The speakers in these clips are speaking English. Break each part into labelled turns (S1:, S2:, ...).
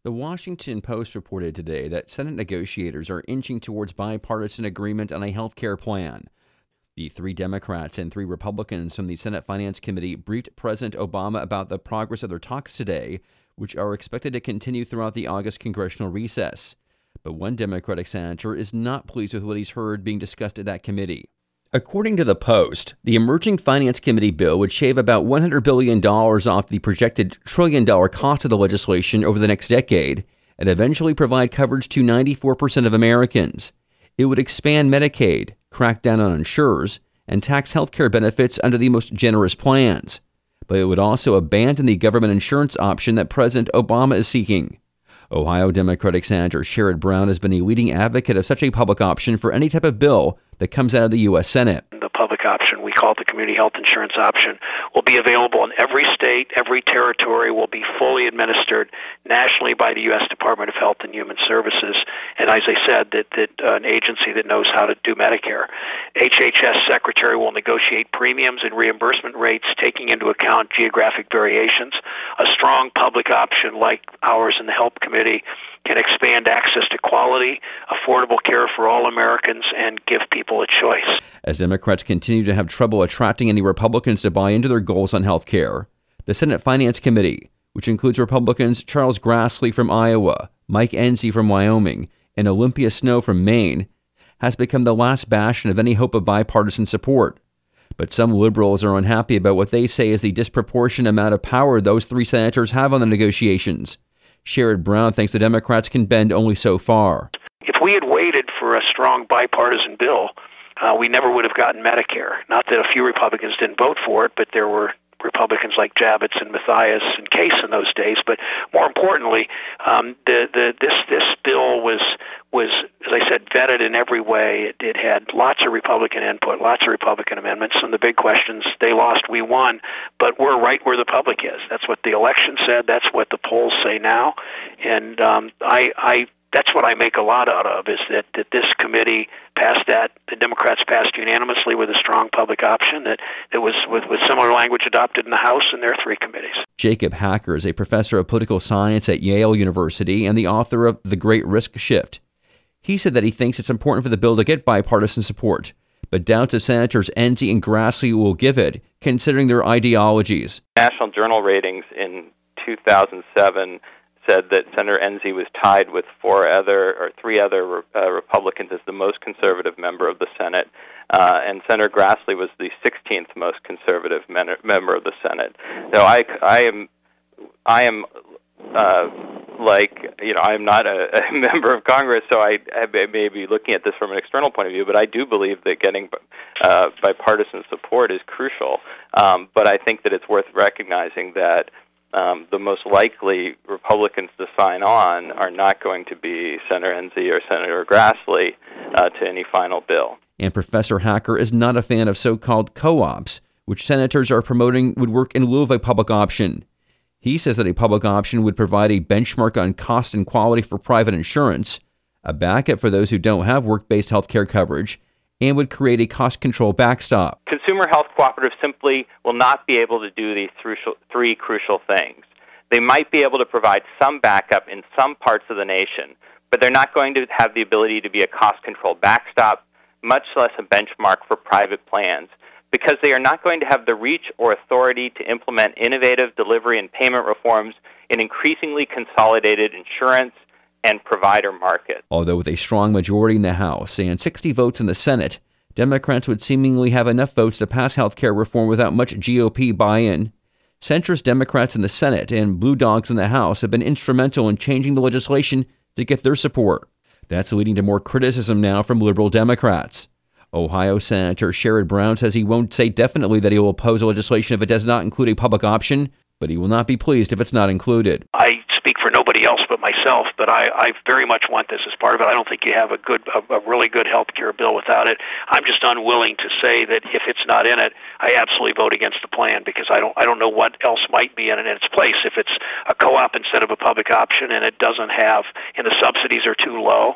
S1: The Washington Post reported today that Senate negotiators are inching towards bipartisan agreement on a health care plan. The 3 Democrats and 3 Republicans from the Senate Finance Committee briefed President Obama about the progress of their talks today, which are expected to continue throughout the August congressional recess. But one Democratic senator is not pleased with what he's heard being discussed at that committee. According to the Post, the emerging Finance Committee bill would shave about $100 billion off the projected trillion-dollar cost of the legislation over the next decade and eventually provide coverage to 94% of Americans. It would expand Medicaid, crack down on insurers, and tax health care benefits under the most generous plans. But it would also abandon the government insurance option that President Obama is seeking. Ohio Democratic Senator Sherrod Brown has been a leading advocate of such a public option for any type of bill that comes out of the U.S. Senate.
S2: The public option, we call it the community health insurance option, will be available in every state, every territory, will be fully administered nationally by the U.S. Department of Health and Human Services, and as I said, that an agency that knows how to do Medicare. HHS Secretary will negotiate premiums and reimbursement rates taking into account geographic variations. A strong public option like ours in the Health Committee can expand access to quality, affordable care for all Americans and give people a choice.
S1: As Democrats continue to have trouble attracting any Republicans to buy into their goals on health care, the Senate Finance Committee, which includes Republicans Charles Grassley from Iowa, Mike Enzi from Wyoming, and Olympia Snowe from Maine, has become the last bastion of any hope of bipartisan support. But some liberals are unhappy about what they say is the disproportionate amount of power those 3 senators have on the negotiations. Sherrod Brown thinks the Democrats can bend only so far.
S2: If we had waited for a strong bipartisan bill, we never would have gotten Medicare. Not that a few Republicans didn't vote for it, but there were Republicans like Javits and Mathias and Case in those days. But more importantly, this bill was, as I said, vetted in every way. It had lots of Republican input, lots of Republican amendments. And the big questions, they lost, we won. But we're right where the public is. That's what the election said. That's what the polls say now. And that's what I make a lot out of, is that this committee passed that. The Democrats passed unanimously with a strong public option that was with similar language adopted in the House and their 3 committees.
S1: Jacob Hacker is a professor of political science at Yale University and the author of The Great Risk Shift. He said that he thinks it's important for the bill to get bipartisan support, but doubts if Senators Enzi and Grassley will give it, considering their ideologies.
S3: National Journal ratings in 2007 said that Senator Enzi was tied with 3 other Republicans as the most conservative member of the Senate, and Senator Grassley was the 16th most conservative member of the Senate. So I am I'm not a member of Congress, so I may be looking at this from an external point of view, but I do believe that getting bipartisan support is crucial. But I think that it's worth recognizing that the most likely Republicans to sign on are not going to be Senator Enzi or Senator Grassley to any final bill.
S1: And Professor Hacker is not a fan of so-called co-ops, which senators are promoting would work in lieu of a public option. He says that a public option would provide a benchmark on cost and quality for private insurance, a backup for those who don't have work-based health care coverage, and would create a cost control backstop.
S3: Consumer health cooperatives simply will not be able to do these 3 crucial things. They might be able to provide some backup in some parts of the nation, but they're not going to have the ability to be a cost control backstop, much less a benchmark for private plans, because they are not going to have the reach or authority to implement innovative delivery and payment reforms in increasingly consolidated insurance and provider markets.
S1: Although with a strong majority in the House and 60 votes in the Senate, Democrats would seemingly have enough votes to pass health care reform without much GOP buy-in. Centrist Democrats in the Senate and Blue Dogs in the House have been instrumental in changing the legislation to get their support. That's leading to more criticism now from liberal Democrats. Ohio Senator Sherrod Brown says he won't say definitely that he will oppose legislation if it does not include a public option, but he will not be pleased if it's not included.
S2: I speak for nobody else but myself, but I very much want this as part of it. I don't think you have a really good health care bill without it. I'm just unwilling to say that if it's not in it, I absolutely vote against the plan, because I don't know what else might be in its place. If it's a co-op instead of a public option and it doesn't have, and the subsidies are too low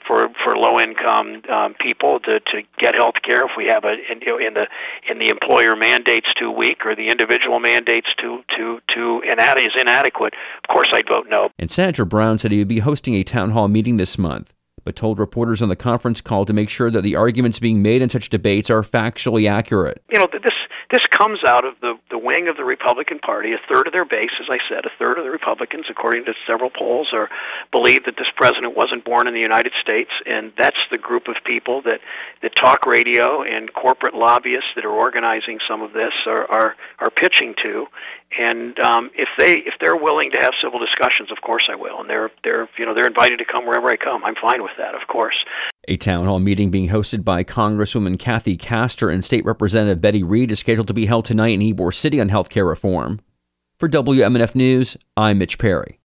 S2: for low income people to get health care if we have in the employer mandates too weak or the individual mandates is inadequate. Of course, I'd vote no.
S1: And Senator Brown said he would be hosting a town hall meeting this month, but told reporters on the conference call to make sure that the arguments being made in such debates are factually accurate.
S2: This comes out of the wing of the Republican Party. A third of their base, as I said, a third of the Republicans, according to several polls, believe that this president wasn't born in the United States, and that's the group of people that talk radio and corporate lobbyists that are organizing some of this are pitching to. And if they're willing to have civil discussions, of course I will. And they're invited to come wherever I come. I'm fine with that, of course.
S1: A town hall meeting being hosted by Congresswoman Kathy Castor and State Representative Betty Reed is scheduled to be held tonight in Ybor City on health care reform. For WMNF News, I'm Mitch Perry.